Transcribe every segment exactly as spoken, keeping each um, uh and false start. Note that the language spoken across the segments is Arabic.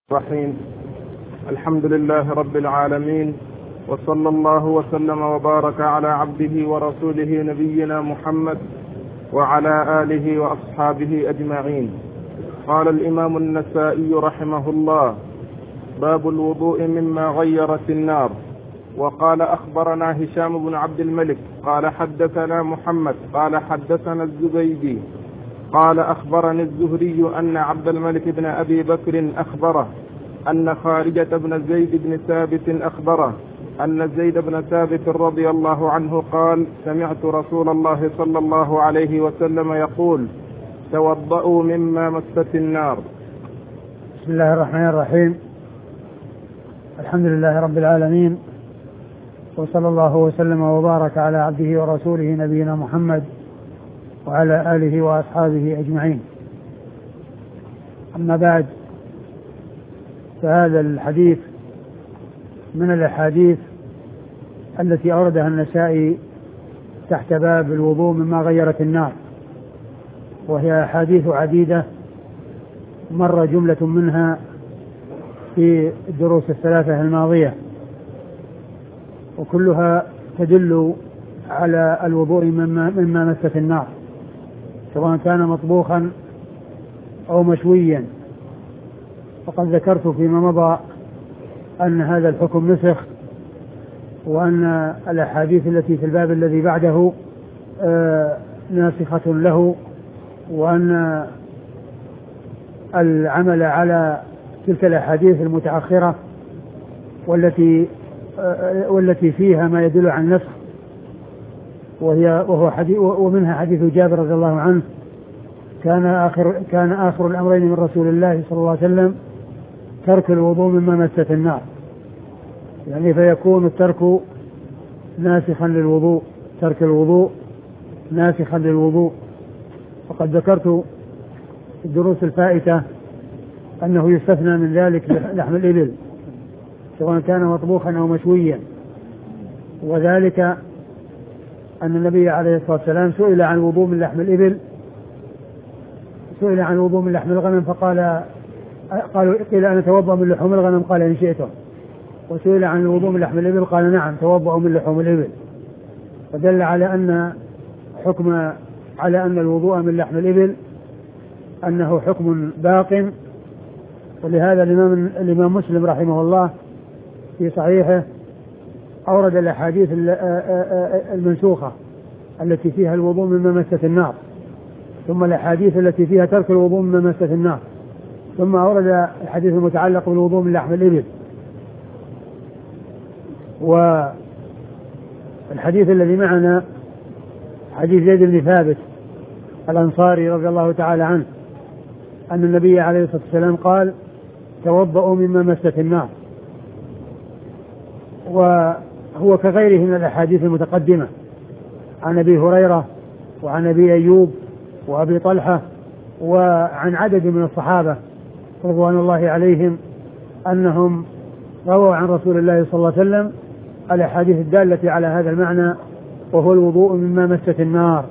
الرحيم. الحمد لله رب العالمين، وصلى الله وسلم وبارك على عبده ورسوله نبينا محمد وعلى آله وأصحابه أجمعين. قال الإمام النسائي رحمه الله: باب الوضوء مما غيرت النار. وقال: أخبرنا هشام بن عبد الملك قال حدثنا محمد قال حدثنا الزبيدي قال أخبرني الزهري أن عبد الملك بن أبي بكر أخبره أن خارجة بن زيد بن ثابت أخبره أن زيد بن ثابت رضي الله عنه قال: سمعت رسول الله صلى الله عليه وسلم يقول: توضؤوا مما مست النار. بسم الله الرحمن الرحيم. الحمد لله رب العالمين، وصلى الله وسلم وبارك على عبده ورسوله نبينا محمد وعلى آله وأصحابه أجمعين. أما بعد، فهذا الحديث من الأحاديث التي أوردها النسائي تحت باب الوضوء مما غيرت النار، وهي أحاديث عديدة مر جملة منها في الدروس الثلاثة الماضية، وكلها تدل على الوضوء مما, مما مست النار، سواء كان مطبوخا أو مشويا. وقد ذكرت فيما مضى أن هذا الحكم نسخ، وأن الأحاديث التي في الباب الذي بعده آه ناسخة له، وأن العمل على تلك الأحاديث المتأخرة والتي آه والتي فيها ما يدل على النسخ، وهي وهو حديث ومنها حديث جابر رضي الله عنه: كان آخر كان آخر الأمرين من رسول الله صلى الله عليه وسلم ترك الوضوء مما مست النار، يعني فيكون الترك ناسخا للوضوء، ترك الوضوء ناسخا للوضوء. وقد ذكرت في الدروس الفائتة أنه يستثنى من ذلك لحم الإبل، سواء كان مطبوخا أو مشويا، وذلك أن النبي عليه الصلاة والسلام سئل عن الوضوء من لحم الإبل، سئل عن الوضوء من لحم الغنم فقال قالوا قيل أنا أتوضأ من لحوم الغنم قال إن شئتم، وسئل عن الوضوء من لحم الإبل قال نعم توضأ من لحوم الإبل، فدل على أن حكم على أن الوضوء من لحم الإبل أنه حكم باق. ولهذا الإمام, الإمام مسلم رحمه الله في صحيحه أورد الأحاديث المنسوخة التي فيها الوضوء مما مست النار، ثم الأحاديث التي فيها ترك الوضوء مما مست النار، ثم أورد الحديث المتعلق بالوضوء من لحم الإبل. والحديث الذي معنا حديث زيد بن ثابت الأنصاري رضي الله تعالى عنه أن النبي عليه الصلاة والسلام قال: توضؤوا مما مست النار. وهو كغيره من الأحاديث المتقدمة عن أبي هريرة وعن أبي أيوب وأبي طلحة وعن عدد من الصحابة رضوان الله عليهم أنهم رووا عن رسول الله صلى الله عليه وسلم الأحاديث الدالة على هذا المعنى، وهو الوضوء مما مست النار.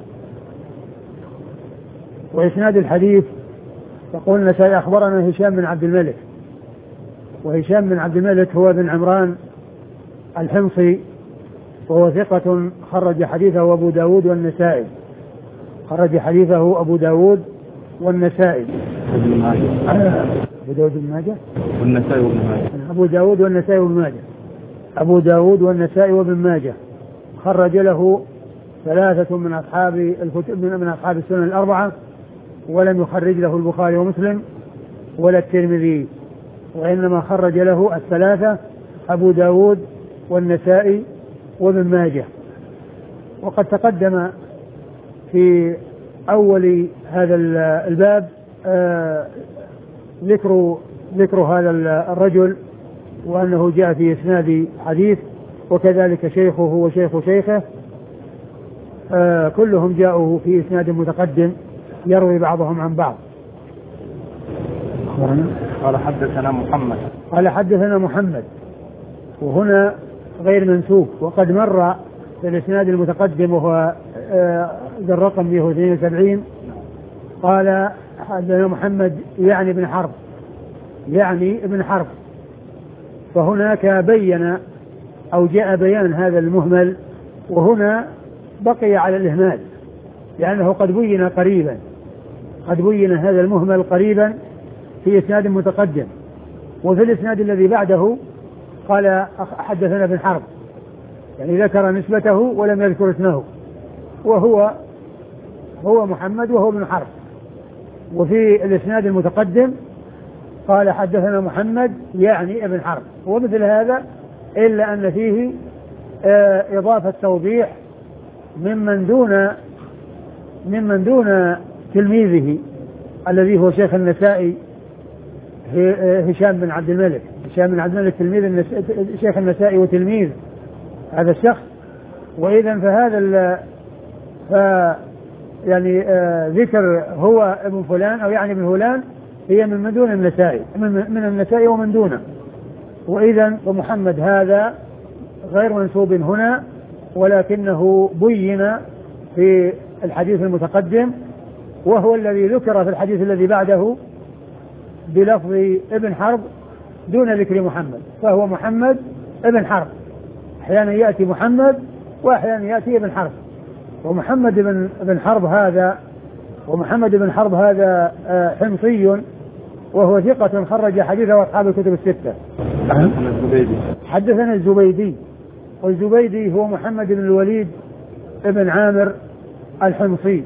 وإسناد الحديث يقول النسائي: أخبرنا هشام بن عبد الملك. وهشام بن عبد الملك هو بن عمران الحمصي، وهو ثقة خرج حديثه أبو داود والنسائي، خرج حديثه أبو داود والنسائي أبو داود بن ماجه والنسائي وابن ماجه أبو داود والنسائي وابن ماجه أبو داود والنسائي وابن ماجه خرج له ثلاثة من أصحاب الكتب من أصحاب السنن الأربعة، ولم يخرج له البخاري ومسلم ولا الترمذي، وإنما خرج له الثلاثة: أبو داود والنسائي وابن ماجه. وقد تقدم في أول هذا الباب آه ذكر ذكر هذا الرجل، وأنه جاء في إسناد حديث، وكذلك شيخه وشيخ شيخه آه كلهم جاءوا في إسناد متقدم يروي بعضهم عن بعض. قال حدثنا محمد قال حدثنا محمد، وهنا غير منسوب، وقد مر في الإسناد المتقدم وهو آه ذا الرقم مئة واثنين وسبعين قال حدثنا محمد يعني بن حرب يعني ابن حرب. فهناك بين أو جاء بيان هذا المهمل، وهنا بقي على الإهمال لأنه قد بين قريبا قد بين هذا المهمل قريبا في إسناد متقدم. وفي الإسناد الذي بعده قال حدثنا ابن حرب، يعني ذكر نسبته ولم يذكر اسمه، وهو هو محمد وهو ابن حرب. وفي الإسناد المتقدم قال حدثنا محمد يعني ابن حرب. ومثل هذا إلا أن فيه إضافة توضيح ممن دون ممن دون تلميذه الذي هو شيخ النسائي هشام بن عبد الملك. هشام بن عبد الملك تلميذ شيخ النسائي وتلميذ هذا الشخص. وإذا فهذا ف يعني آه ذكر هو ابن فلان أو يعني ابن فلان هي من دون النسائي، من, من النسائي ومن دونه. وإذا ومحمد هذا غير منسوب هنا، ولكنه بين في الحديث المتقدم، وهو الذي ذكر في الحديث الذي بعده بلفظ ابن حرب دون ذكر محمد، فهو محمد ابن حرب. أحيانا يأتي محمد وأحيانا يأتي ابن حرب. ومحمد بن بن حرب هذا ومحمد بن حرب هذا حمصي، وهو ثقة خرج حديثه أصحاب الكتب الستة. حدثنا الزبيدي حدثنا الزبيدي والزبيدي هو محمد بن الوليد ابن عامر الحمصي،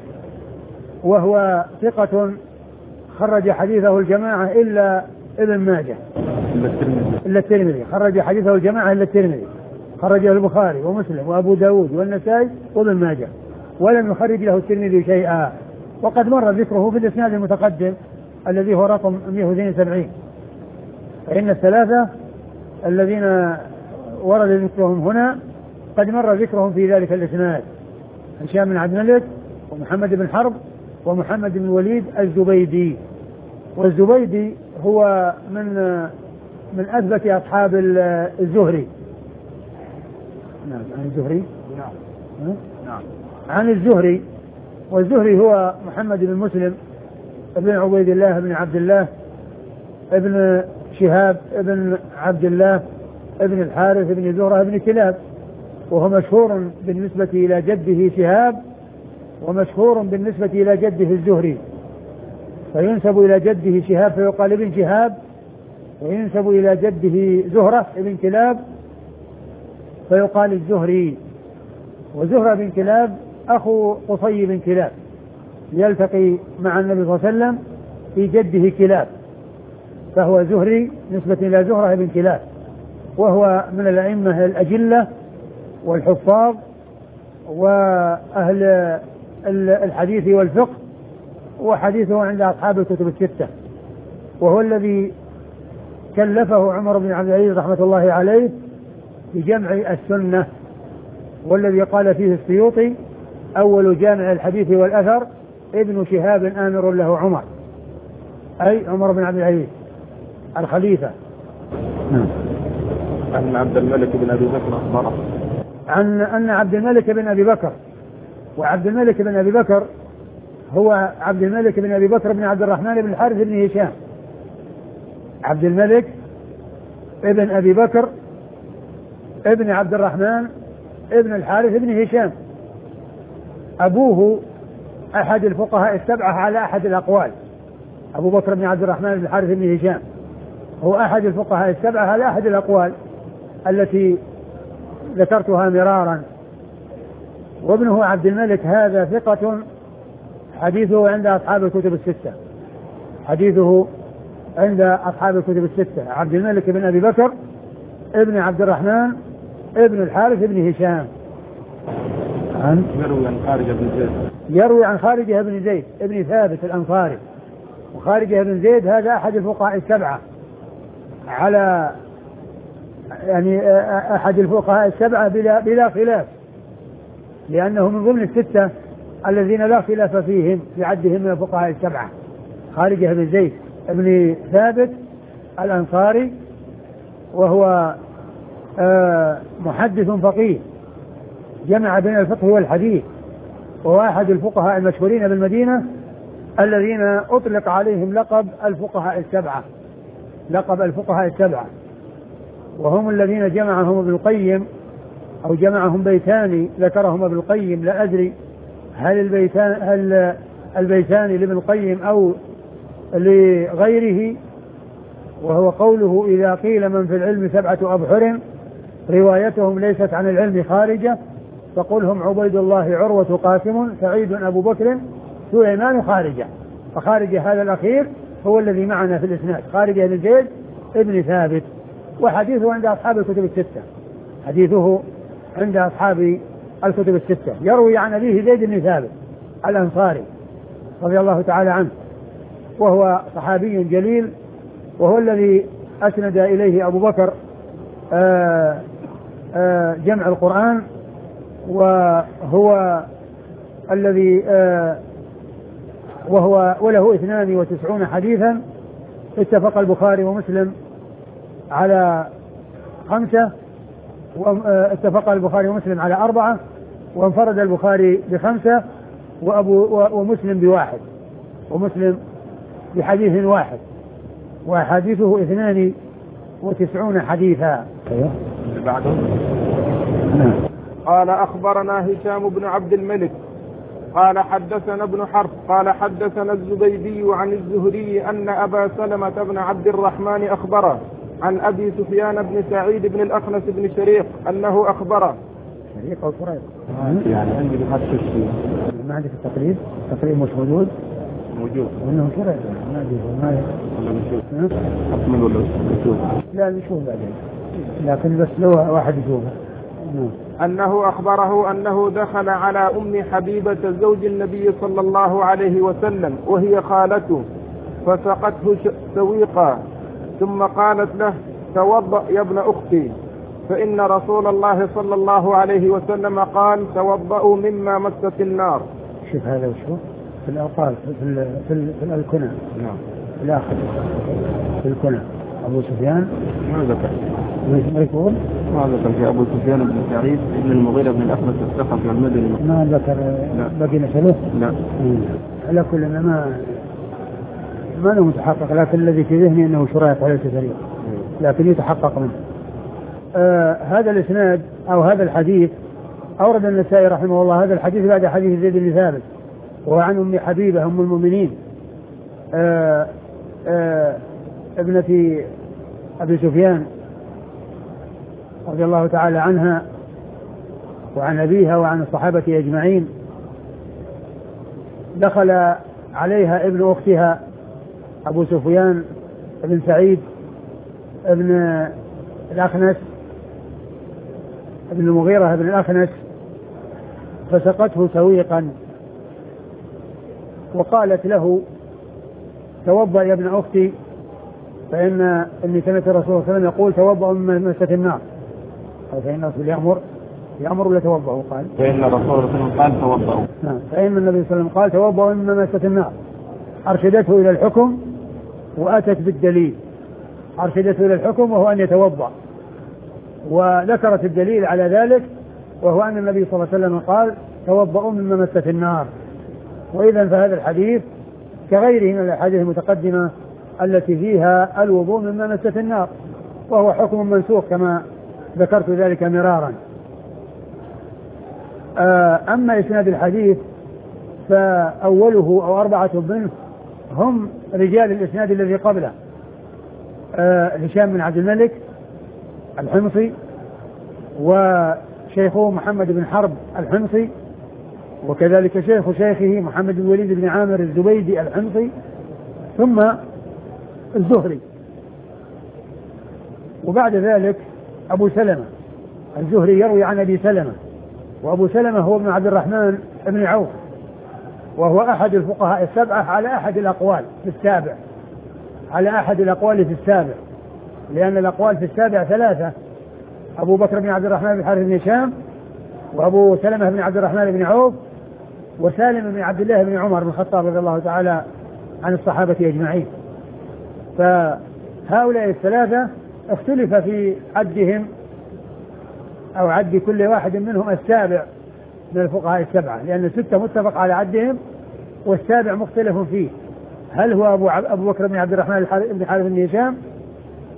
وهو ثقة خرج حديثه الجماعة إلا ابن ماجه إلا الترمذي. خرج حديثه الجماعة إلا الترمذي، خرجه البخاري ومسلم وأبو داود والنسائي وابن ماجه، ولم يخرج له الترمذي شيئا. وقد مر ذكره في الإسناد المتقدم الذي هو رقم مئة واثنين وسبعين. فإن الثلاثة الذين ورد ذكرهم هنا قد مر ذكرهم في ذلك الإسناد: هشام بن عبد الملك ومحمد بن حرب ومحمد بن الوليد الزبيدي. والزبيدي هو من من أثبت أصحاب الزهري. نعم عن الزهري نعم نعم عن الزهري. والزهري هو محمد بن مسلم ابن عبيد الله بن عبد الله ابن شهاب ابن عبد الله ابن الحارث ابن زهرة ابن كلاب، وهو مشهور بالنسبة إلى جده شهاب ومشهور بالنسبة إلى جده الزهري، فينسب إلى جده شهاب فيقال ابن شهاب، وينسب إلى جده زهرة ابن كلاب فيقال الزهري. وزهرة بن كلاب أخو قصي بن كلاب يلتقي مع النبي صلى الله عليه وسلم في جده كلاب، فهو زهري نسبة إلى زهرة بن كلاب، وهو من الأئمة الأجلة والحفاظ وأهل الحديث والفقه، وحديثه عند أصحاب الكتب الستة. وهو الذي كلفه عمر بن عبد العزيز رحمة الله عليه بجمع السنة، والذي قال فيه السيوطي: أول جامع الحديث والأثر ابن شهاب آمر له عمر، أي عمر بن عبد العزيز الخليفة. نعم. عن عبد الملك بن أبي بكر أخبره عن أن عبد الملك بن أبي بكر، وعبد الملك بن أبي بكر هو عبد الملك بن أبي بكر بن عبد الرحمن بن الحارث بن هشام. عبد الملك ابن أبي بكر ابن عبد الرحمن ابن الحارث بن هشام، أبوه أحد الفقهاء السبعة على أحد الأقوال. أبو بكر بن عبد الرحمن بن الحارث بن هشام هو أحد الفقهاء السبعة على أحد الأقوال التي ذكرتها مرارا. وابنه عبد الملك هذا ثقة حديثه عند أصحاب الكتب الستة، حديثه عند أصحاب الكتب الستة. عبد الملك بن أبي بكر ابن عبد الرحمن ابن الحارث بن هشام. عن يروي عن خارجة بن زيد يروي عن خارجة بن زيد ابن ثابت الأنصاري. وخارجة بن زيد هذا أحد الفقهاء السبعة على يعني أحد الفقهاء السبعة بلا, بلا خلاف، لأنه من ضمن الستة الذين لا خلاف فيهم بعدهم من الفقهاء السبعة. خارجة بن زيد ابن ثابت الأنصاري، وهو محدث فقيه جمع بين الفقه والحديث، وهو أحد الفقهاء المشهورين بالمدينة الذين أطلق عليهم لقب الفقهاء السبعة، لقب الفقهاء السبعة، وهم الذين جمعهم ابن القيم أو جمعهم بيتان ذكرهم ابن القيم، لا أدري هل البيتان هل البيتان لابن القيم أو لغيره، وهو قوله إذا قيل من في العلم سبعة أبحر روايتهم ليست عن العلم خارجة فقل هم عبيد الله عروة قاسم سعيد أبو بكر سليمان خارجة. فخارجة هذا الأخير هو الذي معنا في الإسناد، خارجة بن زيد ابن ثابت، وحديثه عند أصحاب الكتب الستة، حديثه عند أصحاب الكتب الستة، يروي عن أبيه زيد بن ثابت الأنصاري رضي الله تعالى عنه، وهو صحابي جليل، وهو الذي أسند إليه أبو بكر آآ آآ جمع القرآن، وهو الذي وهو وله اثنان وتسعون حديثا، اتفق البخاري ومسلم على خمسة، واتفق البخاري ومسلم على أربعة، وانفرد البخاري بخمسة وأبو ومسلم بواحد، ومسلم بحديث واحد، وحديثه اثنان وتسعون حديثا. قال أخبرنا هشام بن عبد الملك قال حدثنا ابن حرب قال حدثنا الزبيدي عن الزهري أن أبا سلمة بن عبد الرحمن أخبره عن أبي سفيان بن سعيد بن الأخنس بن شريق أنه أخبره. شريق أو شريق؟ يعني عندي بحث الشيء ما عندك التقريب؟ التقريب مش موجود؟ موجود. وإنه شريق ما أدري ما ولا نشوف أكمل ولا نشوف؟ لا نشوف بعدين، لكن بس لو واحد يشوفه. أنه أخبره أنه دخل على أم حبيبة زوج النبي صلى الله عليه وسلم وهي خالته فسقته سويقا ثم قالت له توضأ يا ابن أختي، فإن رسول الله صلى الله عليه وسلم قال توضأوا مما مست النار. شوف هذا وشوف في الأوقات في في في الكنى. نعم. في الآخر في الكنى أبو سفيان ما ذكر. ما يقول؟ ما ذكر في أبو سفيان بن سعيد بن المغيرة بن الأخنس الثقفي المدني. ما ذكر. باقي نسأله؟ لا. على كل ما ما له متحقق، لكن الذي في ذهني أنه شرائط على الكثير، لكن يتحقق منه. آه هذا الإسناد أو هذا الحديث أورد النسائي رحمه الله هذا الحديث بعد حديث زيد بن ثابت، وهو عن أم حبيبة أم المؤمنين آه آه ابنة أبي سفيان رضي الله تعالى عنها وعن أبيها وعن الصحابة أجمعين. دخل عليها ابن أختها أبو سفيان بن سعيد ابن الأخنس ابن المغيرة بن الأخنس فسقته سويقا وقالت له توضأ يا ابن أختي، فإن إني سمعت الرسول صلى الله عليه وسلم يقول توضأ من مسة النار، أو فإن الرسول يأمر يأمر ولا توضأوا؟ قال فإن الرسول صلى الله عليه وسلم قال توضأوا. نعم. فإن النبي صلى الله عليه وسلم قال توضأوا من مسة النار، أرشدته إلى الحكم وأتت بالدليل، أرشدته إلى الحكم وهو أن يتوضأ، وذكرت الدليل على ذلك وهو أن النبي صلى الله عليه وسلم قال توضأوا من مسة النار. وإذا فهذا الحديث كغيره من الأحاديث المتقدمة التي فيها الوضوء من مسة النار، وهو حكم منسوخ كما ذكرت ذلك مرارا. أما إسناد الحديث فأوله أو أربعة منه هم رجال الإسناد الذي قبله، هشام بن عبد الملك الحمصي وشيخه محمد بن حرب الحمصي، وكذلك شيخ شيخه محمد بن الوليد بن عامر الزبيدي الحمصي، ثم الزهري، وبعد ذلك أبو سلمة. الزهري يروي عن أبي سلمة، وأبو سلمة هو ابن عبد الرحمن بن عوف، وهو أحد الفقهاء السبعة على أحد الأقوال في السابع على أحد الأقوال في السابع لأن الأقوال في السابع ثلاثة: أبو بكر بن عبد الرحمن بن حارث بن هشام، وأبو سلمة بن عبد الرحمن بن عوف، وسالم بن عبد الله بن عمر بن الخطاب رضي الله تعالى عن الصحابة أجمعين. فهؤلاء الثلاثة اختلف في عدهم أو عد كل واحد منهم السابع من الفقهاء السبعة، لأن الستة متفق على عدهم والسابع مختلف فيه، هل هو أبو, أبو بكر بن عبد الرحمن بن حارث بن هشام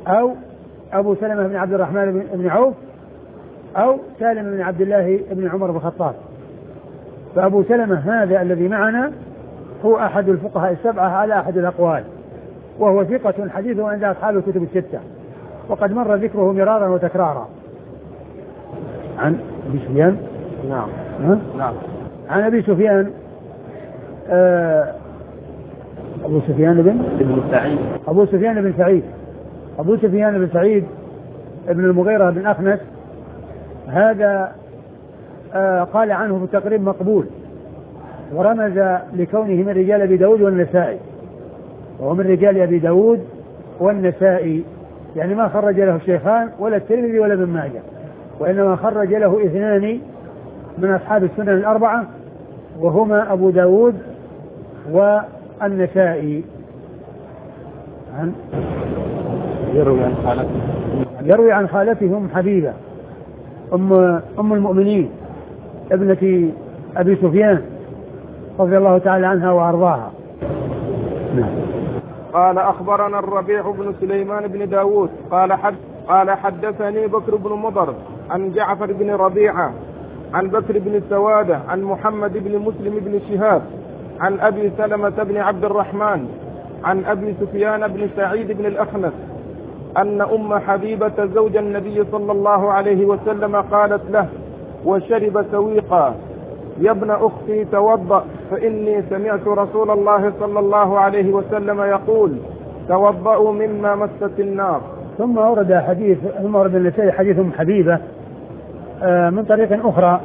أو أبو سلمة بن عبد الرحمن بن عوف أو سالم بن عبد الله بن عمر بن الخطاب. فأبو سلمة هذا الذي معنا هو أحد الفقهاء السبعة على أحد الأقوال، وهو ثقة حديثه عند أصحاب الكتب الستة، وقد مر ذكره مرارا وتكرارا. عن أبي سفيان نعم نعم عن أبي سفيان آه أبو سفيان بن ابن سعيد أبو سفيان بن سعيد أبو سفيان بن سعيد ابن المغيرة بن أخنس، هذا آه قال عنه في التقريب مقبول، ورمز لكونه من رجال أبي داود والنسائي، وهو من رجال أبي داود والنسائي، يعني ما خرج له الشيخان ولا الترمذي ولا ابن ماجه، وإنما خرج له اثنان من أصحاب السنن الأربعة، وهما أبو داود والنسائي. عن يروي عن خالته يروي عن خالته أم حبيبة أم, أم المؤمنين ابنة أبي سفيان رضي الله تعالى عنها وأرضاها. نعم. قال أخبرنا الربيع بن سليمان بن داود قال حد قال حدثني بكر بن مضر عن جعفر بن ربيعة عن بكر بن سوادة عن محمد بن مسلم بن شهاب عن أبي سلمة بن عبد الرحمن عن أبي سفيان بن سعيد بن الأخنس أن أم حبيبة زوج النبي صلى الله عليه وسلم قالت له وشرب سويقا يا ابن أختي توضأ فإني سمعت رسول الله صلى الله عليه وسلم يقول توضأوا مما مست النار. ثم ورد حديث ثم ورد النسائي حديث أم حبيبة من طريق أخرى،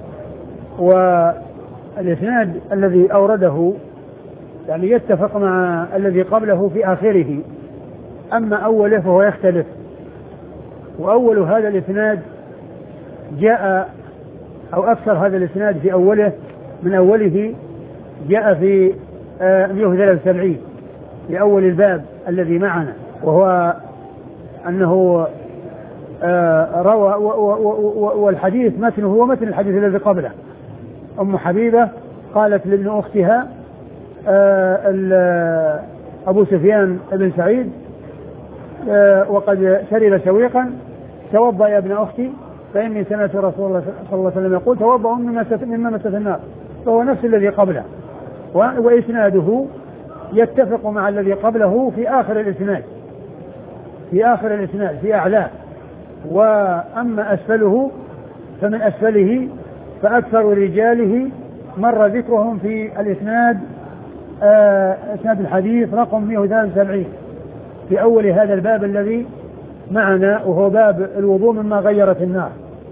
والإسناد الذي أورده يعني يتفق مع الذي قبله في آخره، أما أوله فهو يختلف. وأول هذا الإسناد جاء أو أكثر هذا الإسناد في أوله من أوله جاء في مئة وثلاثة وسبعين في أول الباب الذي معنا، وهو أنه روى والحديث متنه هو متن الحديث الذي قبله. أم حبيبة قالت لابن أختها أبو سفيان بن سعيد وقد شرب سويقا توضأ يا ابن أختي فإني سمعت رسول الله صلى الله عليه وسلم يقول توضأوا مما مست النار، فهو نفس الذي قبله، وإسناده يتفق مع الذي قبله في آخر الإسناد في آخر الإسناد في أعلاه. وأما أسفله فمن أسفله فأكثر رجاله مر ذكرهم في الإسناد آه إسناد الحديث رقم مئة وثلاثة وسبعين في أول هذا الباب الذي معنا، وهو باب الوضوء مما غيرت النار.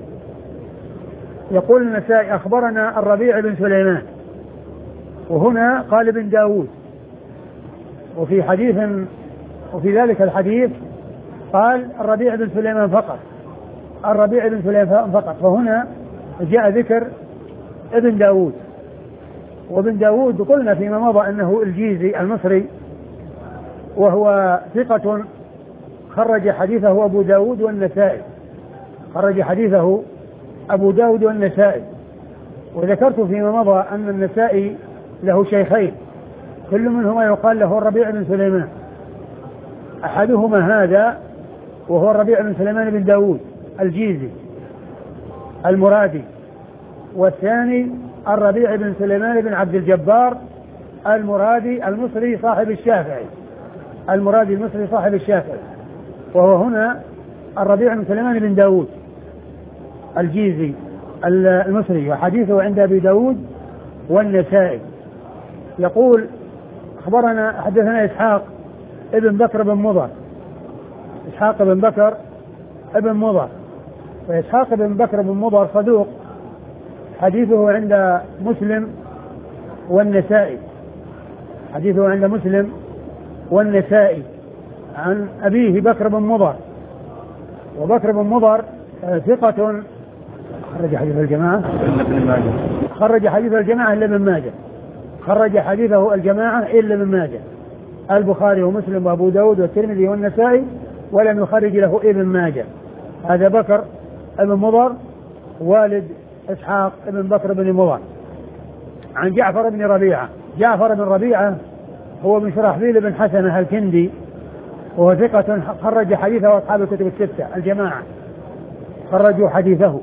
يقول النسائي أخبرنا الربيع بن سليمان، وهنا قال ابن داود، وفي حديث وفي ذلك الحديث قال الربيع بن سليمان فقط الربيع بن سليمان فقط فهنا جاء ذكر ابن داود. وابن داود قلنا فيما مضى أنه الجيزي المصري، وهو ثقة خرج حديثه أبو داود والنسائي خرج حديثه أبو داود والنسائي. وذكرت فيما مضى أن النسائي له شيخين كل منهما يقال له الربيع بن سليمان، أحدهما هذا وهو الربيع بن سليمان بن داود الجيزي المرادي، والثاني الربيع بن سليمان بن عبد الجبار المرادي المصري صاحب الشافعي المرادي المصري صاحب الشافعي وهو هنا الربيع بن سليمان بن داود الجيزي المصري، وحديثه عند أبي داود والنسائي. يقول أخبرنا حدثنا إسحاق ابن بكر بن مضر إسحاق بن بكر ابن مضر وإسحاق بن بكر بن مضر صدوق، حديثه عند مسلم والنسائي حديثه عند مسلم والنسائي عن أبيه بكر بن مضر، وبكر بن مضر ثقة خرج حديث الجماعة خرج حديث الجماعة إلا ابن ماجه خرج حديثه الجماعة إلا ابن ماجه البخاري ومسلم وأبو داود والترمذي والنسائي، ولم يخرج له ابن ماجه. هذا بكر ابن مضر والد إسحاق ابن بكر بن مضر. عن جعفر بن ربيعة جعفر بن ربيعة هو بن شرحبيل بن حسنة الكندي وهو ثقة خرج حديثه أصحاب الكتب الستة الجماعة خرجوا حديثه.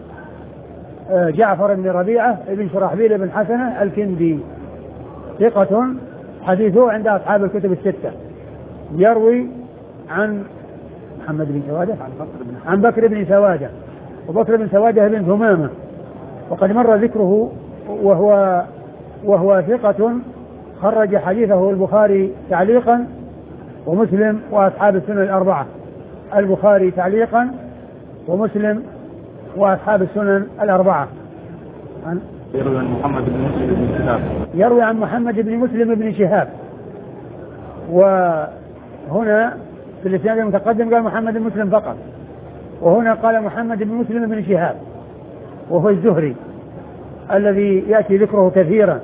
جعفر بن ربيعة بن شرحبيل بن حسنة الكندي ثقة حديثه عند أصحاب الكتب الستة، يروي عن محمد بن سوادة عن بكر بن سوادة، وبكر بن سوادة بن ثمامة وقد مر ذكره، وهو وهو ثقة خرج حديثه البخاري تعليقا ومسلم وأصحاب السنن الأربعة، البخاري تعليقا ومسلم وأصحاب السنن الأربعة. يروي عن محمد بن مسلم بن شهاب يروي عن محمد بن مسلم بن شهاب، وهنا في الإسناد المتقدم قال محمد بن مسلم فقط، وهنا قال محمد بن مسلم بن شهاب وهو الزهري الذي يأتي ذكره كثيرا،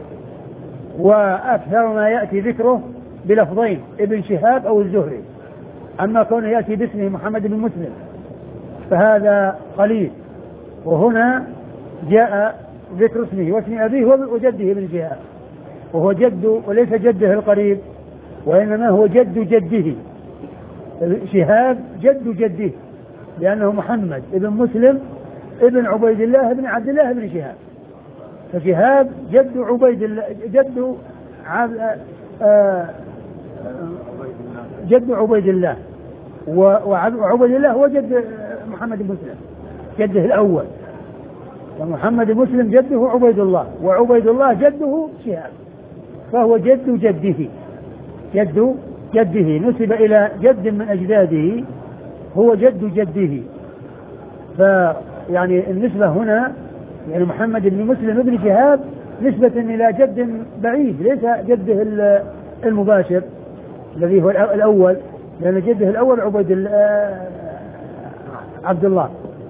وأكثر ما يأتي ذكره بلفظين ابن شهاب أو الزهري، أما كونه يأتي باسمه محمد بن مسلم فهذا قليل، وهنا جاء ذكر اسمه واسم أبيه وجده ابن شهاب، وهو جد وليس جده القريب وإنما هو جد جده، شهاب جد جده لأنه محمد ابن مسلم ابن عبيد الله ابن عبد الله ابن شهاب، فشهاب جد عبيد الله جد عب... آه... جد عبيد الله، وعبيد الله هو جد محمد بن مسلم جده الأول، ومحمد بن مسلم جده عبيد الله، وعبيد الله جده شهاب، فهو جد جده جد جده نسب إلى جد من أجداده هو جد جده، فيعني النسبة هنا يعني محمد بن مسلم بن شهاب نسبة إلى جد بعيد ليس جده المباشر الذي هو الأول، لأن جده الأول عبيد عبد الله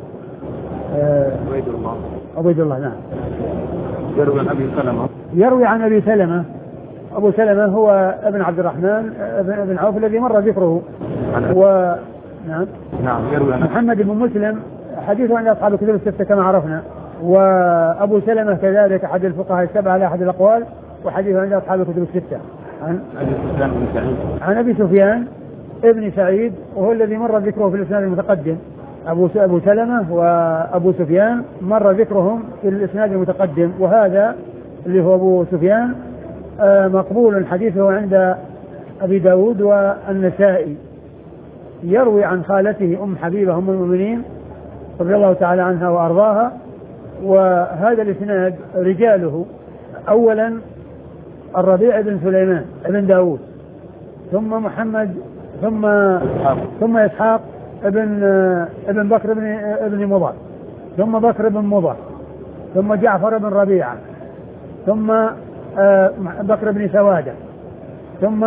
عبيد الله عبيد الله نعم. يروي عن أبي سلمة يروي عن أبي سلمة أبو سلمة هو ابن عبد الرحمن ابن عوف الذي مر ذكره، و نعم نعم يروي عن محمد بن مسلم حديثه عند أصحاب الكتب الستة كما عرفنا، وأبو سلمة كذلك أحد الفقهاء السبعة على أحد الأقوال وحديثه عند أصحاب الكتب الستة. عن أبي سفيان بن سعيد عن أبي سفيان ابن سعيد وهو الذي مر ذكره في الإسناد المتقدم، أبو أبو سلمة وأبو سفيان مر ذكرهم في الإسناد المتقدم، وهذا اللي هو أبو سفيان مقبول حديثه عند أبي داود والنسائي، يروي عن خالته أم حبيبة أم المؤمنين رضي الله تعالى عنها وأرضاها. وهذا الإسناد رجاله أولا الربيع بن سليمان بن داود، ثم محمد ثم ثم إسحاق ابن ابن بكر بن ابن مضر، ثم بكر بن مضر، ثم جعفر بن ربيعة، ثم بكر بن سوادة، ثم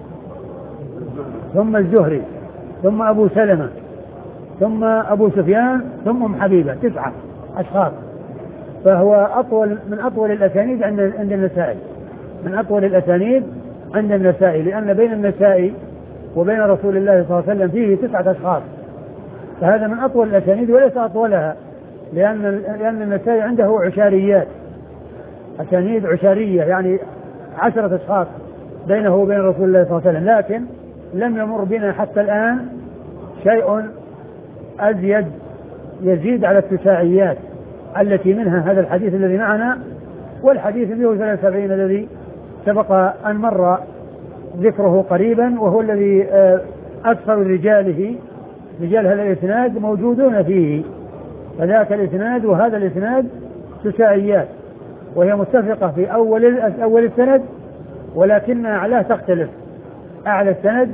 ثم الزهري، ثم أبو سلمة، ثم أبو سفيان، ثم أم حبيبة، تسعة أشخاص، فهو أطول من أطول الأسانيد عند عند النسائي، من أطول الأسانيد عند النسائي، لأن بين النسائي وبين رسول الله صلى الله عليه وسلم فيه تسعة أشخاص، فهذا من أطول الأسانيد وليس أطولها، لأن لأن النسائي عنده عشاريات، أسانيد عشارية يعني عشرة أشخاص بينه وبين رسول الله صلى الله عليه وسلم، لكن لم يمر بنا حتى الآن شيء أزيد يزيد على التساعيات التي منها هذا الحديث الذي معنا، والحديث مئة وثلاثة وسبعين الذي سبق أن مر ذكره قريبا، وهو الذي أكثر رجاله رجال هذا الإسناد موجودون فيه، فذاك الإسناد وهذا الإسناد تساعيات، وهي متفقة في أول أول السند، ولكن أعلاه تختلف، أعلى السند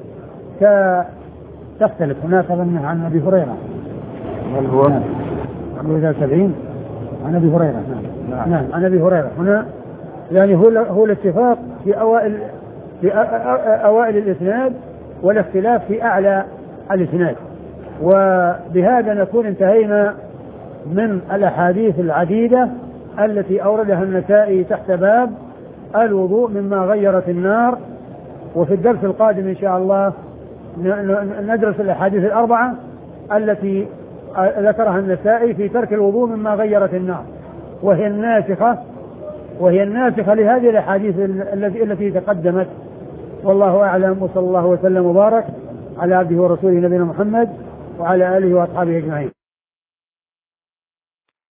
تختلف. هناك ظنه عن أبي هريرة من هو عن سبعين عن أبي هريرة نعم. نعم عن أبي هريرة هنا، يعني هو هو الاتفاق في أوائل في أوائل الإسناد والاختلاف في أعلى الإسناد. وبهذا نكون انتهينا من الأحاديث العديدة التي أوردها النسائي تحت باب الوضوء مما غيرت النار. وفي الدرس القادم إن شاء الله ندرس الأحاديث الأربعة التي ذكرها النسائي في ترك الوضوء مما غيرت النار، وهي الناسخة وهي الناسخة لهذه الأحاديث التي التي تقدمت والله أعلم، وصلى الله وسلم وبارك على عبده ورسوله نبينا محمد وعلى آله وأصحابه أجمعين.